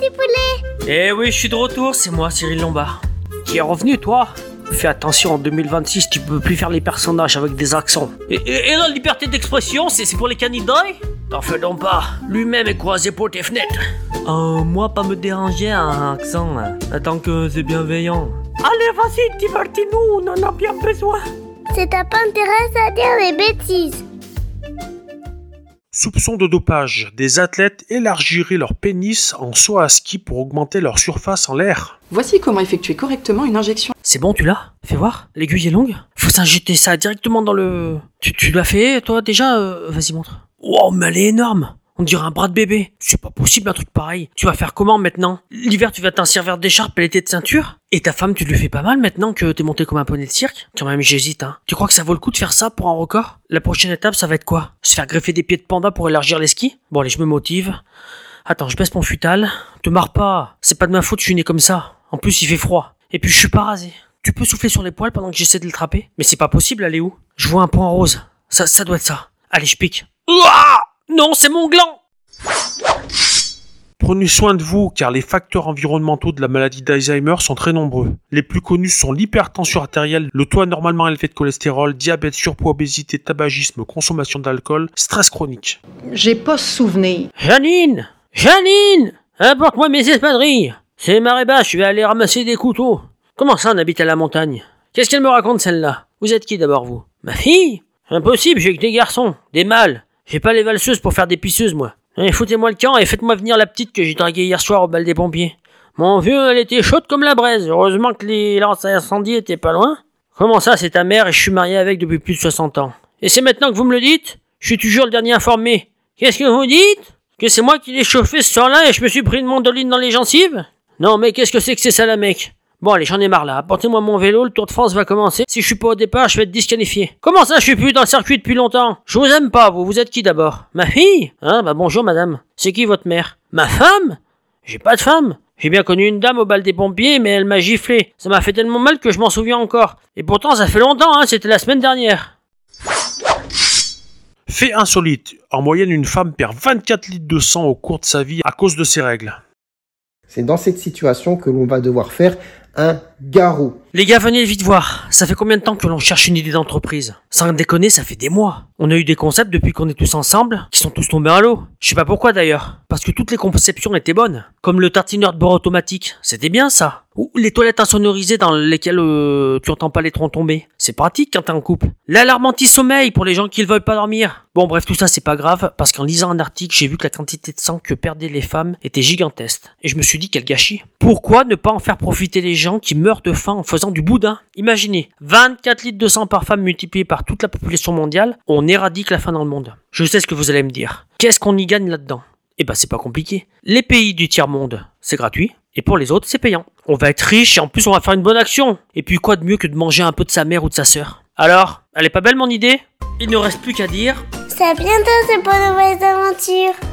petit poulet. Eh oui, je suis de retour, c'est moi, Cyril Lombard. Qui est revenu, toi? Fais attention, en 2026, tu peux plus faire les personnages avec des accents. Et la liberté d'expression, c'est pour les candidats? T'en fais donc pas, lui-même est croisé pour tes fenêtres. Moi, pas me déranger un accent, tant que c'est bienveillant. Allez, vas-y, divertis-nous, on en a bien besoin. C'est ta pas intérêt à dire des bêtises. Soupçon de dopage. Des athlètes élargiraient leur pénis en saut à ski pour augmenter leur surface en l'air. Voici comment effectuer correctement une injection. C'est bon, tu l'as? Fais voir, l'aiguille est longue. Faut s'injecter ça directement dans le... Tu l'as fait, toi, déjà? Vas-y, montre. Wow, mais elle est énorme. On dirait un bras de bébé. C'est pas possible un truc pareil. Tu vas faire comment maintenant? L'hiver, tu vas t'en servir d'écharpe et l'été de ceinture? Et ta femme, tu lui fais pas mal maintenant que t'es monté comme un poney de cirque? Quand même, j'hésite, hein. Tu crois que ça vaut le coup de faire ça pour un record? La prochaine étape, ça va être quoi? Se faire greffer des pieds de panda pour élargir les skis? Bon, allez, je me motive. Attends, je baisse mon futal. Te marre pas. C'est pas de ma faute, je suis né comme ça. En plus, il fait froid. Et puis, je suis pas rasé. Tu peux souffler sur les poils pendant que j'essaie de l'attraper? Mais c'est pas possible, elle est où? Je vois un point rose. Ça doit être ça. Allez, je pique. Ouah! Non, c'est mon gland! Prenez soin de vous car les facteurs environnementaux de la maladie d'Alzheimer sont très nombreux. Les plus connus sont l'hypertension artérielle, le taux anormalement élevé de cholestérol, diabète, surpoids, obésité, tabagisme, consommation d'alcool, stress chronique. J'ai pas souvenir. Janine! Apporte-moi mes espadrilles! C'est marée basse, je vais aller ramasser des couteaux. Comment ça, on habite à la montagne? Qu'est-ce qu'elle me raconte, celle-là? Vous êtes qui, d'abord, vous? Ma fille? Impossible, j'ai que des garçons, des mâles. J'ai pas les valseuses pour faire des pisseuses, moi. Allez, foutez-moi le camp et faites-moi venir la petite que j'ai draguée hier soir au bal des pompiers. Mon vieux, elle était chaude comme la braise. Heureusement que les lances à incendie étaient pas loin. Comment ça, c'est ta mère et je suis marié avec depuis plus de 60 ans? Et c'est maintenant que vous me le dites? Je suis toujours le dernier informé. Qu'est-ce que vous dites? Que c'est moi qui l'ai chauffé ce soir-là et je me suis pris une mandoline dans les gencives? Non, mais qu'est-ce que c'est ça, la mec? Bon, allez, j'en ai marre là. Apportez-moi mon vélo, le Tour de France va commencer. Si je suis pas au départ, je vais être disqualifié. Comment ça, je suis plus dans le circuit depuis longtemps? Je vous aime pas, vous êtes qui d'abord? Ma fille? Hein, bah bonjour madame. C'est qui votre mère? Ma femme? J'ai pas de femme. J'ai bien connu une dame au bal des pompiers, mais elle m'a giflé. Ça m'a fait tellement mal que je m'en souviens encore. Et pourtant, ça fait longtemps, hein, c'était la semaine dernière. Fait insolite. En moyenne, une femme perd 24 litres de sang au cours de sa vie à cause de ces règles. C'est dans cette situation que l'on va devoir faire un garrot. Les gars, venez vite voir. Ça fait combien de temps que l'on cherche une idée d'entreprise? Sans déconner, ça fait des mois. On a eu des concepts depuis qu'on est tous ensemble, qui sont tous tombés à l'eau. Je sais pas pourquoi d'ailleurs. Parce que toutes les conceptions étaient bonnes. Comme le tartineur de beurre automatique. C'était bien ça. Ou les toilettes insonorisées dans lesquelles tu entends pas les troncs tomber. C'est pratique quand t'es en couple. L'alarme anti-sommeil pour les gens qui ne veulent pas dormir. Bon bref, tout ça c'est pas grave, parce qu'en lisant un article, j'ai vu que la quantité de sang que perdaient les femmes était gigantesque. Et je me suis dit quel gâchis. Pourquoi ne pas en faire profiter les gens qui meurent de faim en faisant du boudin? Imaginez, 24 litres de sang par femme multiplié par toute la population mondiale, on éradique la faim dans le monde. Je sais ce que vous allez me dire. Qu'est-ce qu'on y gagne là-dedans? Eh ben c'est pas compliqué. Les pays du tiers-monde, c'est gratuit. Et pour les autres, c'est payant. On va être riche et en plus on va faire une bonne action. Et puis quoi de mieux que de manger un peu de sa mère ou de sa sœur? Alors, elle est pas belle mon idée? Il ne reste plus qu'à dire... C'est à bientôt, c'est pour de nouvelles aventures.